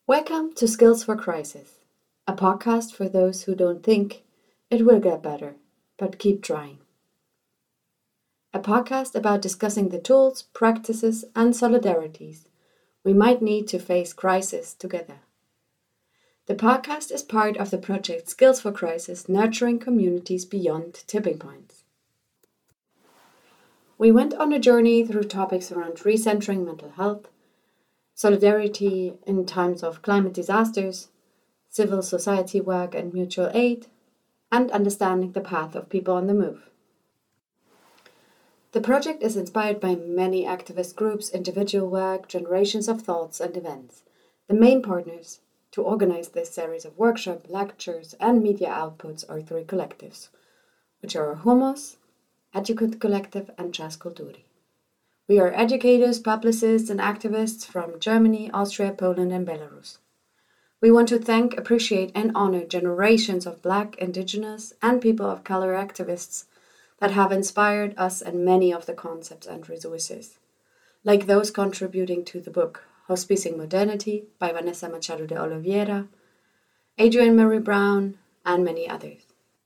Welcome to Skills for Crisis, a podcast for those who don't think it will get better, but keep trying. A podcast about discussing the tools, practices, and solidarities we might need to face crisis together. The podcast is part of the project Skills for Crisis, nurturing communities beyond tipping points. We went on a journey through topics around recentering mental health, solidarity in times of climate disasters, civil society work and mutual aid, and understanding the path of people on the move. The project is inspired by many activist groups, individual work, generations of thoughts and events. The main partners to organize this series of workshops, lectures, and media outputs are three collectives, which are Homos, Educate Collective, and Czas Kultury. We are educators, publicists, and activists from Germany, Austria, Poland, and Belarus. We want to thank, appreciate, and honor generations of Black, Indigenous, and people of color activists that have inspired us and many of the concepts and resources, like those contributing to the book Hospicing Modernity by Vanessa Machado de Oliveira, Adrienne Maree Brown, and many others.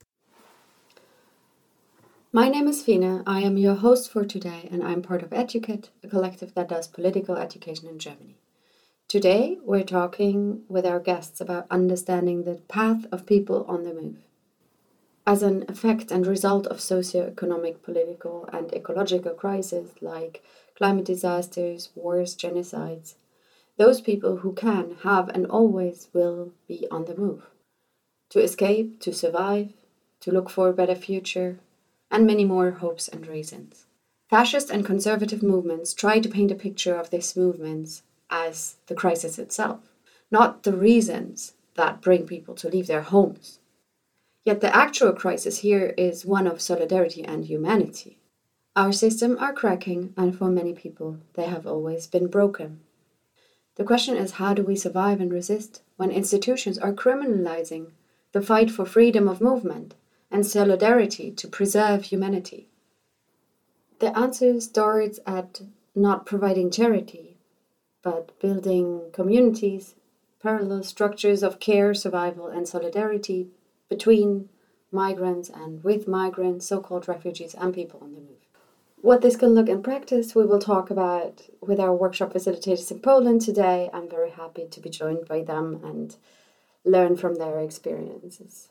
My name is Fine. I am your host for today, and I'm part of Educate, a collective that does political education in Germany. Today, we're talking with our guests about understanding the path of people on the move. As an effect and result of socio-economic, political, and ecological crises like climate disasters, wars, genocides, those people who can, have, and always will be on the move. To escape, to survive, to look for a better future, and many more hopes and reasons. Fascist and conservative movements try to paint a picture of these movements as the crisis itself, not the reasons that bring people to leave their homes. Yet the actual crisis here is one of solidarity and humanity. Our systems are cracking, and for many people, they have always been broken. The question is, how do we survive and resist when institutions are criminalizing the fight for freedom of movement and solidarity to preserve humanity? The answer starts at not providing charity, but building communities, parallel structures of care, survival, and solidarity between migrants and with migrants, so-called refugees, and people on the move. What this can look in practice, we will talk about with our workshop facilitators in Poland today. I'm very happy to be joined by them and learn from their experiences.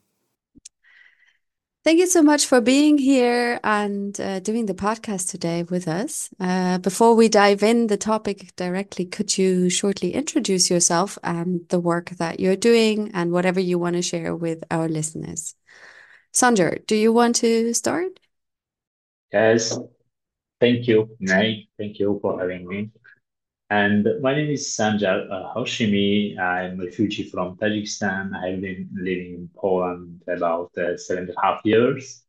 Thank you so much for being here and doing the podcast today with us. Before we dive in the topic directly, could you shortly introduce yourself and the work that you're doing and whatever you want to share with our listeners? Sanjar, do you want to start? Yes, thank you, Nay. Thank you for having me. And my name is Sanjar Hashimi. I'm a refugee from Tajikistan. I've been living in Poland about 7.5 years.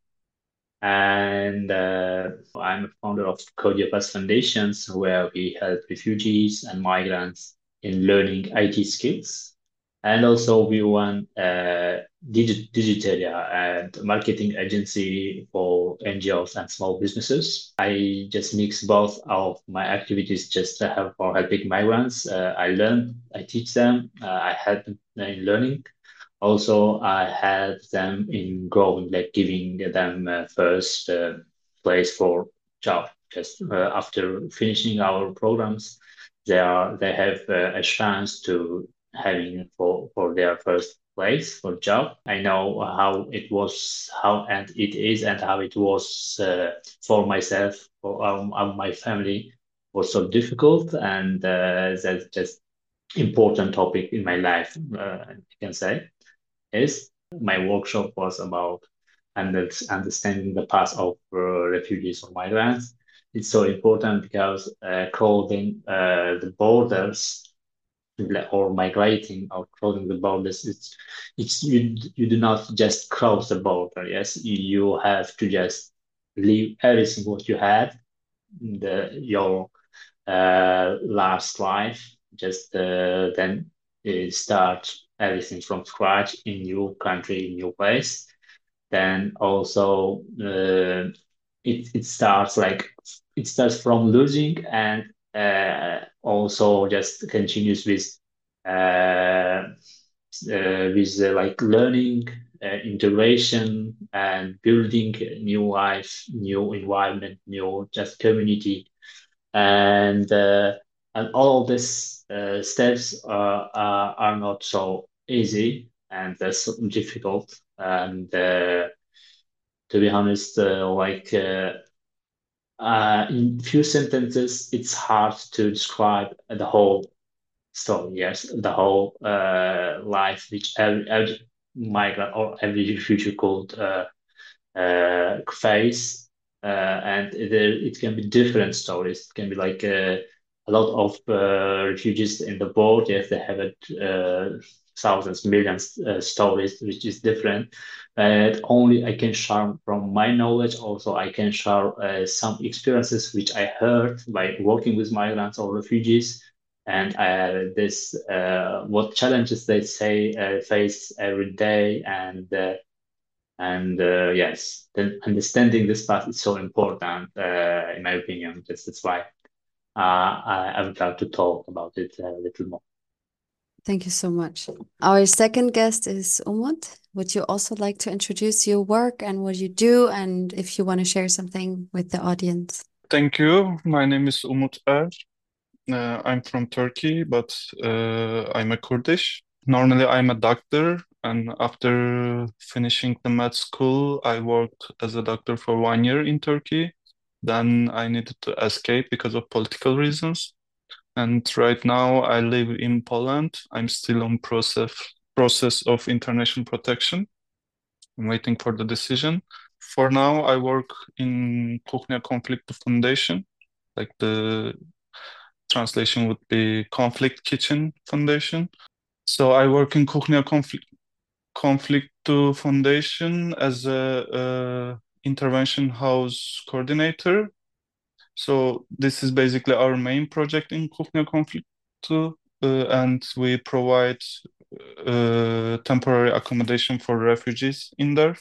And I'm a founder of Codiopass Foundations, where we help refugees and migrants in learning IT skills. And also, we run a Digitalia and marketing agency for NGOs and small businesses. I just mix both of my activities just to have for helping migrants. I learn, I teach them, I help them in learning. Also, I help them in growing, like giving them first place for job. Just after finishing our programs, they have a chance to having for their first place for job. I know how it was, how and it is, and how it was for myself, for my family was so difficult, and that's just important topic in my life, I can say is my workshop was about understanding the path of refugees or migrants. It's so important because crossing the borders or migrating or crossing the borders, it's you do not just cross the border. Yes, you have to just leave everything what you had, your last life, just then start everything from scratch in new country, new place. Then also it starts like it starts from losing and also just continues with uh, with like learning, integration, and building a new life, new environment, new just community, and uh, and all of these steps are not so easy and so difficult. And to be honest, in few sentences, it's hard to describe the whole story. Yes, the whole life which every migrant or every refugee could face, and it can be different stories. It can be like a lot of refugees in the boat. Yes, they have thousands, millions stories, which is different. But only I can share from my knowledge. Also, I can share some experiences which I heard by working with migrants or refugees. And this what challenges they say face every day, and yes, then understanding this path is so important, in my opinion. That's why I would like to talk about it a little more. Thank you so much. Our second guest is Umut. Would you also like to introduce your work and what you do, and if you want to share something with the audience? Thank you. My name is Umut Er. I'm from Turkey, but I'm a Kurdish. Normally, I'm a doctor, and after finishing the med school, I worked as a doctor for 1 year in Turkey. Then I needed to escape because of political reasons. And right now, I live in Poland. I'm still on process of international protection. I'm waiting for the decision. For now, I work in Kuchnia Konflikte Foundation. Like the translation would be Conflict Kitchen Foundation. So I work in Kuchnia Konflikte Foundation as a intervention house coordinator. So this is basically our main project in Kuchnia Konflikte, and we provide temporary accommodation for refugees in there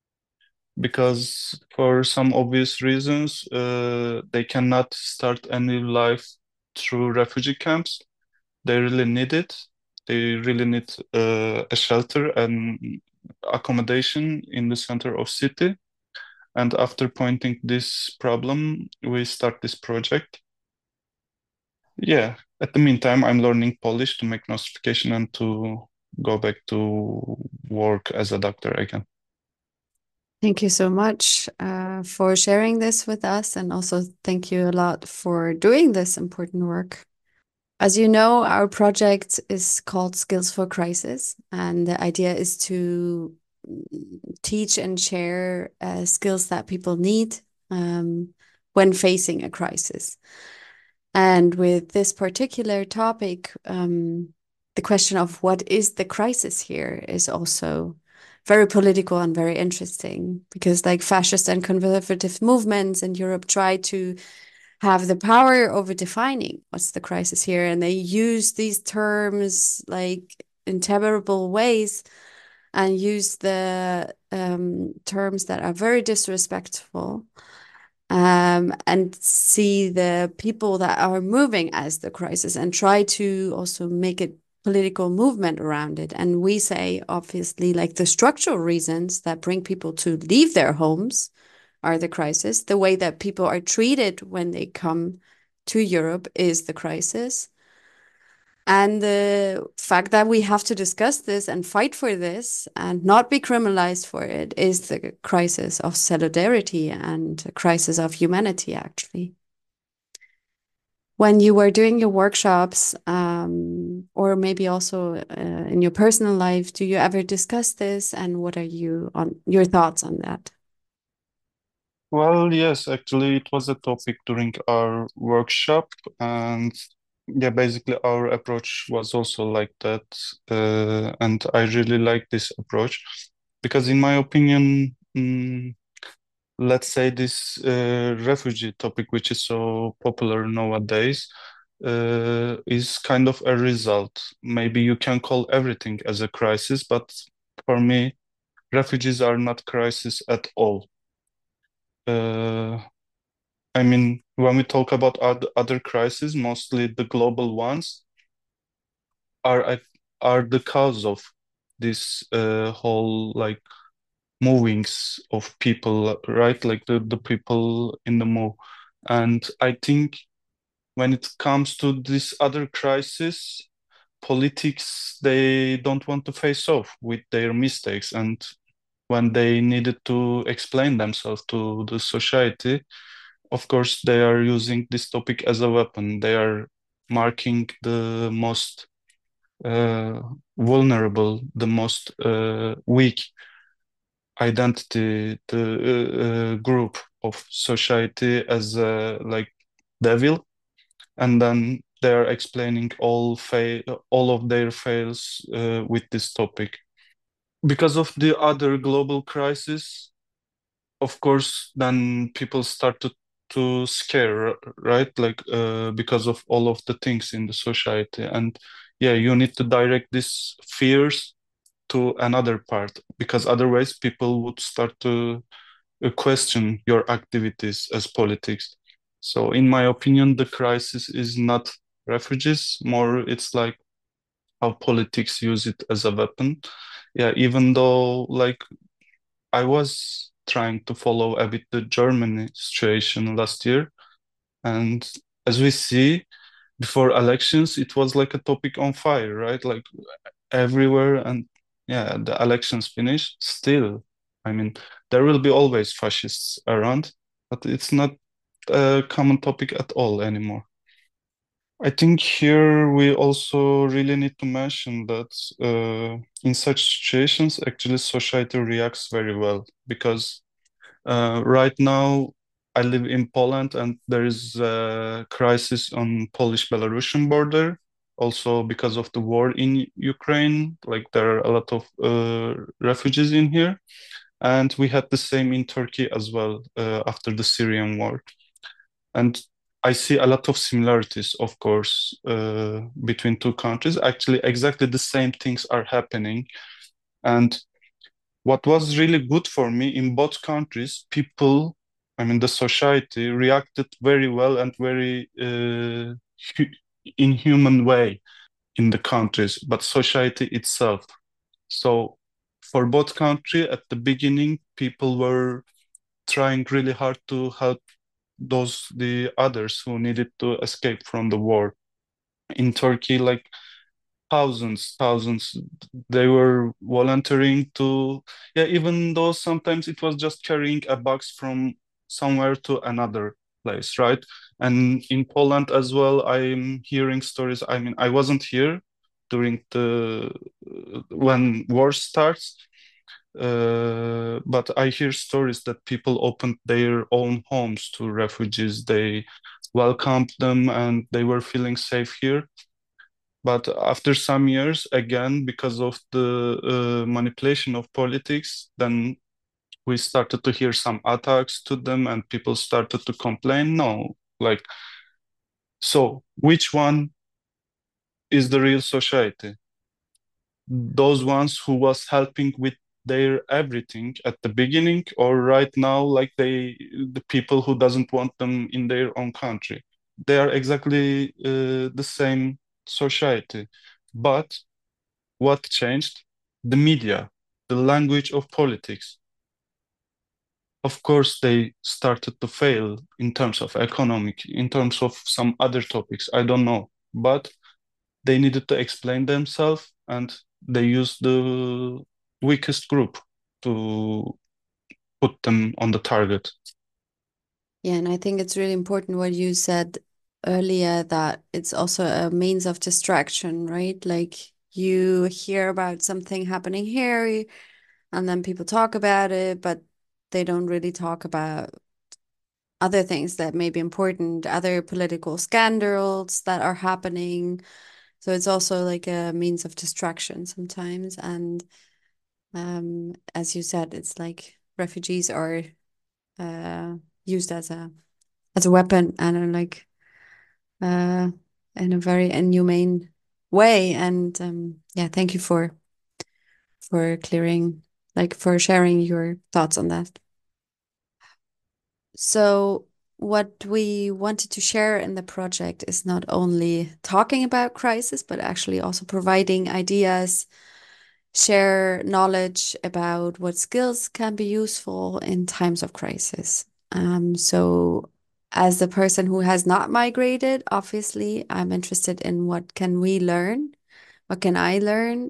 because for some obvious reasons, they cannot start a new life through refugee camps. They really need it. They really need a shelter and accommodation in the center of city. And after pointing this problem, we start this project. Yeah. At the meantime, I'm learning Polish to make notification and to go back to work as a doctor again. Thank you so much for sharing this with us, and also thank you a lot for doing this important work. As you know, our project is called Skills for Crisis, and the idea is to teach and share skills that people need when facing a crisis. And with this particular topic, the question of what is the crisis here is also very political and very interesting, because like fascist and conservative movements in Europe try to have the power over defining what's the crisis here, and they use these terms like in terrible ways and use the terms that are very disrespectful, and see the people that are moving as the crisis and try to also make it political movement around it. And we say, obviously, like the structural reasons that bring people to leave their homes are the crisis. The way that people are treated when they come to Europe is the crisis. And the fact that we have to discuss this and fight for this and not be criminalized for it is the crisis of solidarity and a crisis of humanity, actually. When you were doing your workshops, or maybe also in your personal life, do you ever discuss this? And what are your thoughts on that? Well, yes, actually, it was a topic during our workshop, and yeah, basically, our approach was also like that. And I really like this approach because, in my opinion, let's say this refugee topic, which is so popular nowadays, is kind of a result. Maybe you can call everything as a crisis, but for me, refugees are not crisis at all. I mean, when we talk about other crises, mostly the global ones, are the cause of this whole like movings of people, right? Like the people in the move. And I think when it comes to this other crisis, politics, they don't want to face off with their mistakes. And when they needed to explain themselves to the society, of course, they are using this topic as a weapon. They are marking the most uh, vulnerable, the most weak identity, the group of society as like devil, and then they are explaining all of their fails with this topic. Because of the other global crisis, of course, then people started to scare, right? Like because of all of the things in the society, and yeah, you need to direct these fears to another part because otherwise people would start to question your activities as politics. So, in my opinion, the crisis is not refugees, more it's like how politics use it as a weapon. Yeah, even though like I was trying to follow a bit the Germany situation last year, and as we see before elections, it was like a topic on fire, right? Like everywhere, and yeah, the elections finished. Still, I mean, there will be always fascists around, but it's not a common topic at all anymore. I think here we also really need to mention that in such situations, actually, society reacts very well because right now I live in Poland and there is a crisis on Polish-Belarusian border. Also because of the war in Ukraine, like there are a lot of refugees in here. And we had the same in Turkey as well after the Syrian war. And I see a lot of similarities, of course, between two countries. Actually, exactly the same things are happening. And what was really good for me in both countries, people, I mean, the society reacted very well and very inhuman way in the countries, but society itself. So for both country, at the beginning, people were trying really hard to help the others who needed to escape from the war. In Turkey, like thousands, they were volunteering to, yeah, even though sometimes it was just carrying a box from somewhere to another place, right? And in Poland as well, I'm hearing stories. I mean, I wasn't here during the when war starts, but I hear stories that people opened their own homes to refugees. They welcomed them and they were feeling safe here. But after some years, again, because of the manipulation of politics, then we started to hear some attacks to them and people started to complain. No, like, so which one is the real society? Those ones who was helping with their everything at the beginning, or right now, like the people who doesn't want them in their own country? They are exactly the same society. But what changed? The media, the language of politics. Of course, they started to fail in terms of economic, in terms of some other topics, I don't know. But they needed to explain themselves and they used the weakest group to put them on the target. Yeah, and I think it's really important what you said earlier, that it's also a means of distraction, right? Like you hear about something happening here, and then people talk about it, but they don't really talk about other things that may be important, other political scandals that are happening. So it's also like a means of distraction sometimes. And as you said, it's like refugees are used as a weapon and are like in a very inhumane way. And yeah, thank you for clearing, like for sharing your thoughts on that. So what we wanted to share in the project is not only talking about crisis, but actually also providing ideas, share knowledge about what skills can be useful in times of crisis. So as the person who has not migrated, obviously, I'm interested in what can we learn? What can I learn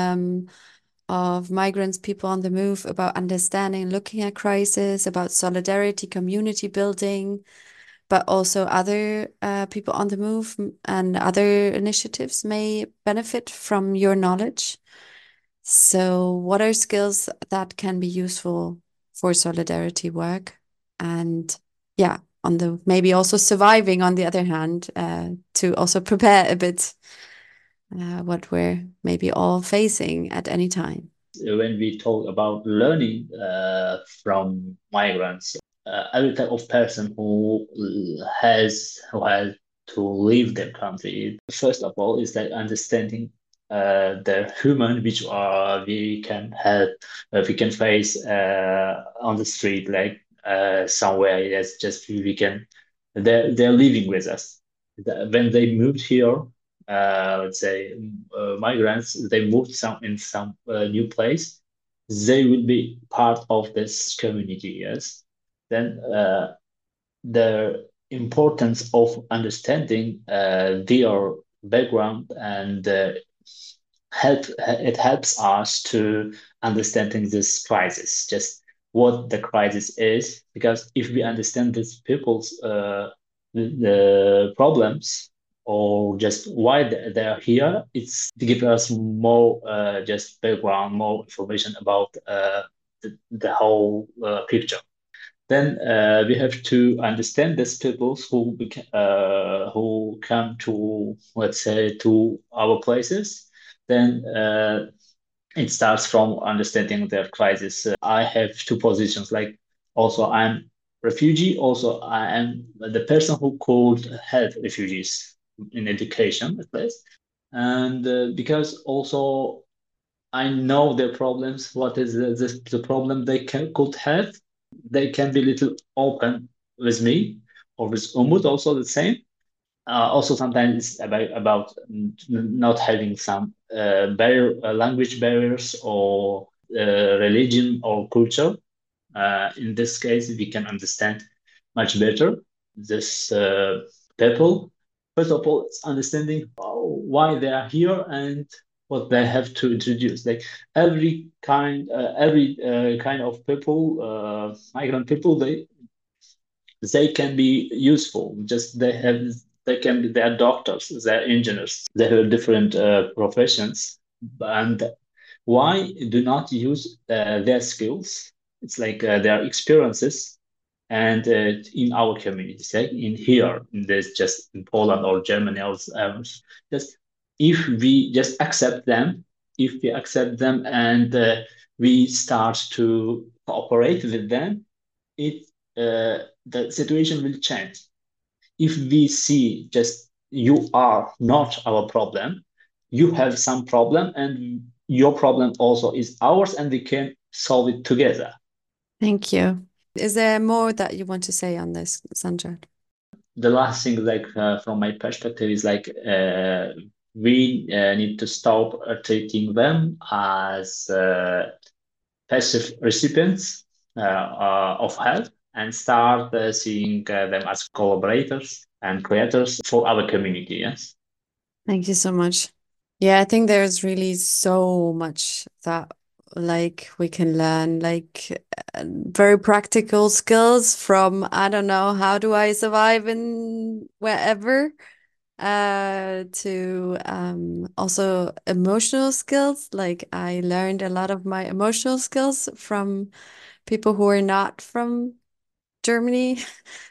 of migrants, people on the move, about understanding, looking at crisis, about solidarity, community building, but also other people on the move and other initiatives may benefit from your knowledge. So, what are skills that can be useful for solidarity work? And yeah, on the maybe also surviving on the other hand, to also prepare a bit what we're maybe all facing at any time. When we talk about learning from migrants, every type of person who has to leave their country, first of all, is like understanding the human which we can help, we can face on the street, like somewhere that's just we can. They're living with us. When they moved here, let's say migrants, they moved some new place, they will be part of this community, yes. Then the importance of understanding their background and it helps us to understanding this crisis, just what the crisis is, because if we understand these people's the problems or just why they're here, it's to give us more just background, more information about the whole picture. Then we have to understand these people who come to, let's say, to our places. Then it starts from understanding their crisis. I have two positions. Like also I'm refugee. Also I am the person who could help refugees in education at least. And because also I know their problems, what is the problem they could have. They can be little open with me or with Umut also the same. Also sometimes it's about not having some language barriers or religion or culture. In this case, we can understand much better this people. First of all, it's understanding why they are here and what they have to introduce. Like every kind of people, migrant people, they can be useful. Just they can be they're doctors, they're engineers, they have different professions. And why do not use their skills? It's like their experiences and in our communities, like in here, in this just in Poland or Germany or just if we just accept them, if we accept them and we start to cooperate with them, it the situation will change. If we see just you are not our problem, you have some problem, and your problem also is ours, and we can solve it together. Thank you. Is there more that you want to say on this, Sanjay? The last thing, like from my perspective, is like we need to stop treating them as passive recipients of help and start seeing them as collaborators and creators for our community. Yes. Thank you so much. Yeah, I think there's really so much that like we can learn, like very practical skills from, I don't know, how do I survive in wherever, to also emotional skills. Like I learned a lot of my emotional skills from people who are not from Germany.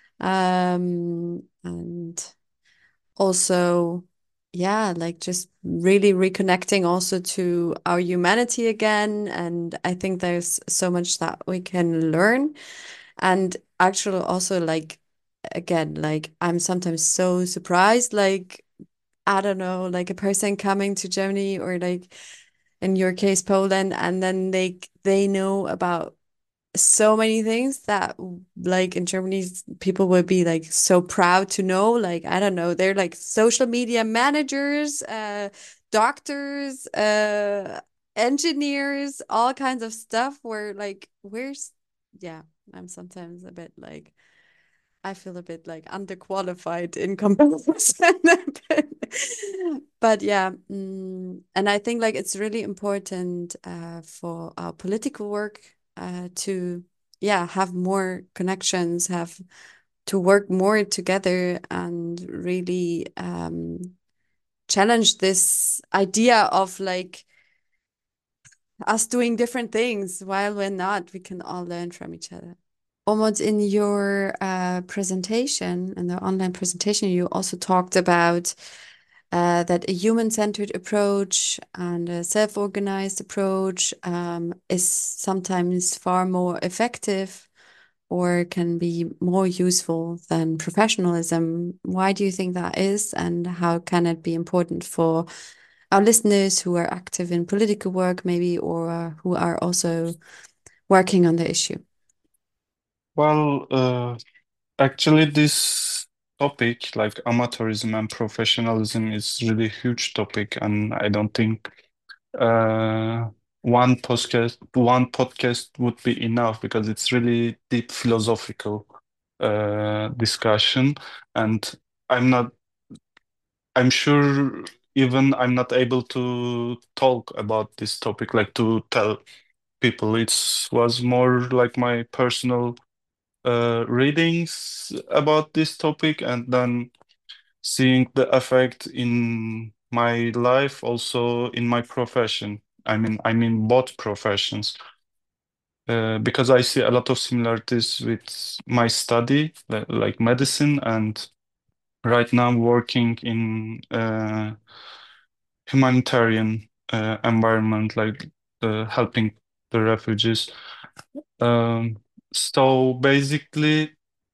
And also, yeah, like just really reconnecting also to our humanity again. And I think there's so much that we can learn. And actually, also, like, again, like, I'm sometimes so surprised, like, I don't know, like a person coming to Germany or like in your case, Poland, and then they know about so many things that like in Germany people would be like so proud to know. Like, I don't know, they're like social media managers, doctors, engineers, all kinds of stuff where like where's yeah, I'm sometimes a bit like I feel a bit like underqualified in comparison. But yeah, and I think like it's really important for our political work to yeah have more connections, have to work more together, and really challenge this idea of like us doing different things while we're not. We can all learn from each other. Almost in your presentation, in the online presentation, you also talked about that a human-centered approach and a self-organized approach is sometimes far more effective or can be more useful than professionalism. Why do you think that is, and how can it be important for our listeners who are active in political work, maybe, or who are also working on the issue? Well, actually, this topic, like amateurism and professionalism, is really huge topic, and I don't think uh, one podcast would be enough because it's really deep philosophical discussion, and I'm not, I'm sure even I'm not able to talk about this topic, like to tell people. It was more like my personal readings about this topic and then seeing the effect in my life, also in my profession. I mean both professions, because I see a lot of similarities with my study, like medicine, and right now I'm working in humanitarian environment, like helping the refugees. Um, so basically,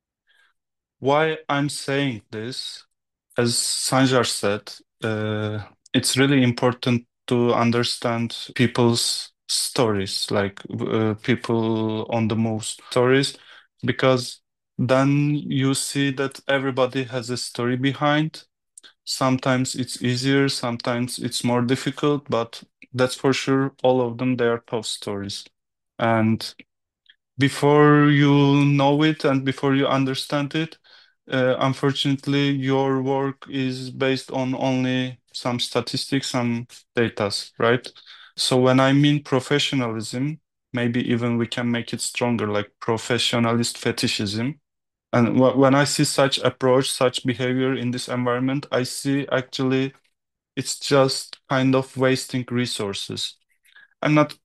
why I'm saying this, as Sanjar said, it's really important to understand people's stories, like people on the move stories, because then you see that everybody has a story behind. Sometimes it's easier, sometimes it's more difficult, but that's for sure, all of them, they are tough stories. And before you know it and before you understand it, unfortunately, your work is based on only some statistics, some data, right? So when I mean professionalism, maybe even we can make it stronger, like professionalist fetishism. And when I see such approach, such behavior in this environment, I see actually it's just kind of wasting resources. I'm not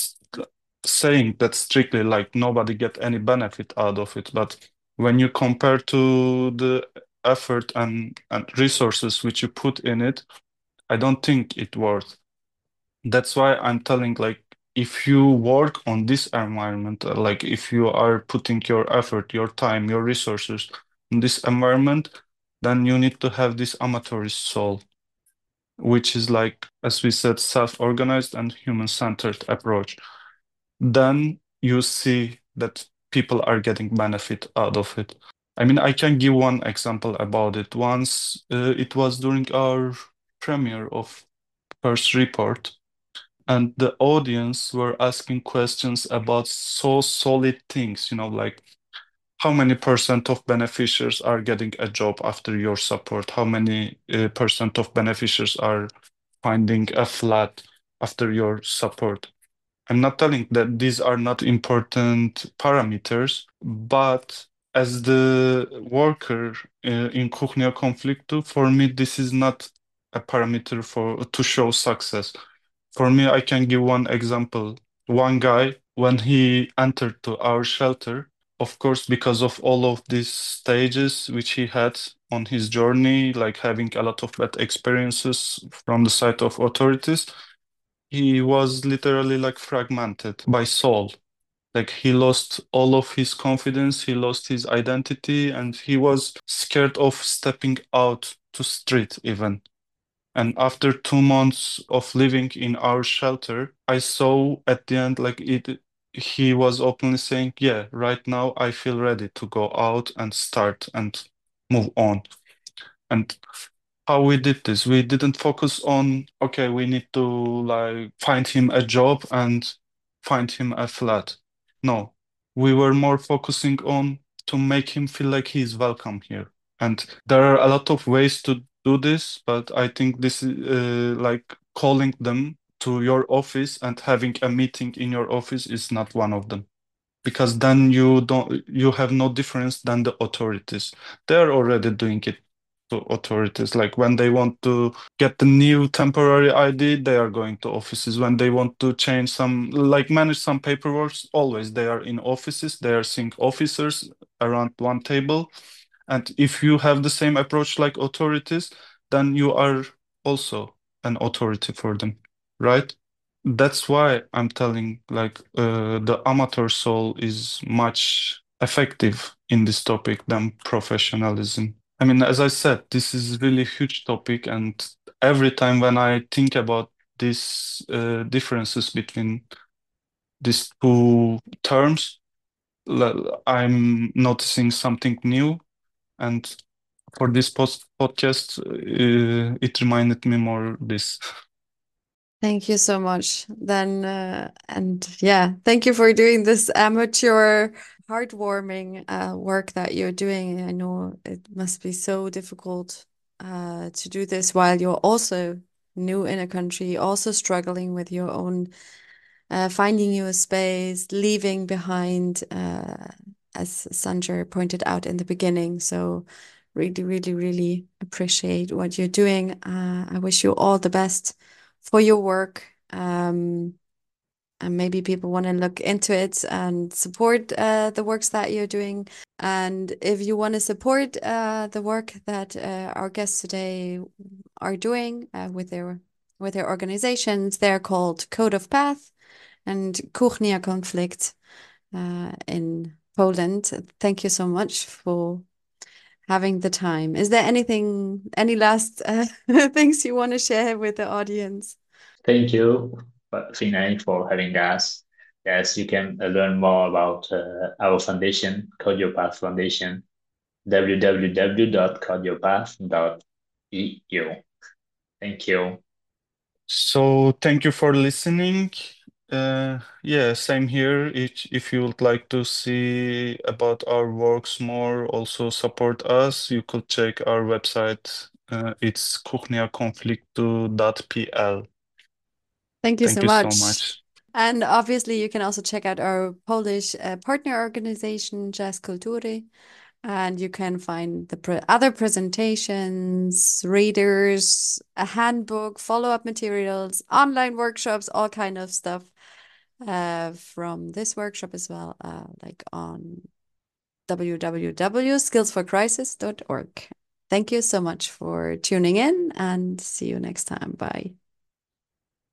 saying that strictly like nobody get any benefit out of it, but when you compare to the effort and resources which you put in it, I don't think it worth. That's why I'm telling like if you work on this environment, like if you are putting your effort, your time, your resources in this environment, then you need to have this amateurist soul, which is like, as we said, self-organized and human-centered approach. Then you see that people are getting benefit out of it. I mean, I can give one example about it. Once, it was during our premiere of first report, and the audience were asking questions about so solid things, like how many percent of beneficiaries are getting a job after your support? How many percent of beneficiaries are finding a flat after your support? I'm not telling that these are not important parameters, but as the worker in Kuchnia Conflictu, for me, this is not a parameter for to show success. For me, I can give one example. One guy, when he entered to our shelter, of course, because of all of these stages which he had on his journey, like having a lot of bad experiences from the side of authorities, he was literally like fragmented by soul. Like he lost all of his confidence, he lost his identity, and he was scared of stepping out to street even. And after 2 months of living in our shelter, I saw at the end like he was openly saying, yeah, right now I feel ready to go out and start and move on. And how we did this, we didn't focus on, okay, we need to like find him a job and find him a flat. No, we were more focusing on to make him feel like he's welcome here. And there are a lot of ways to do this, but I think this is like calling them to your office and having a meeting in your office is not one of them. Because then you have no difference than the authorities. They're already doing it to authorities. Like when they want to get the new temporary ID, they are going to offices. When they want to change some, like manage some paperwork, always they are in offices. They are seeing officers around one table. And if you have the same approach like authorities, then you are also an authority for them, right? That's why I'm telling like the amateur soul is much effective in this topic than professionalism. I mean, as I said, this is really huge topic, and every time when I think about these differences between these two terms, I'm noticing something new. And for this podcast, it reminded me more this. Thank you so much. Then, and yeah, thank you for doing this amateur, heartwarming work that you're doing. I know it must be so difficult to do this while you're also new in a country, also struggling with your own finding you a space, leaving behind, as Sanjar pointed out in the beginning. So, really, really, really appreciate what you're doing. I wish you all the best for your work. And maybe people want to look into it and support the works that you're doing. And if you want to support the work that our guests today are doing with their organizations, they're called Code of Path and Kuchnia Conflict in Poland. Thank you so much for having the time. Is there any last things you want to share with the audience? Thank you, Vinay, for having us. Yes, you can learn more about our foundation, Code Your Path Foundation, www.codeyourpath.eu. Thank you. So thank you for listening. Yeah, same here. If you would like to see about our works more, also support us, you could check our website. It's kuchniakonfliktu.pl. Thank you Thank so you so much. much. And obviously, you can also check out our Polish partner organization, Jazz Kultury. And you can find the other presentations, readers, a handbook, follow-up materials, online workshops, all kind of stuff from this workshop as well, like on www.skillsforcrisis.org. Thank you so much for tuning in and see you next time. Bye.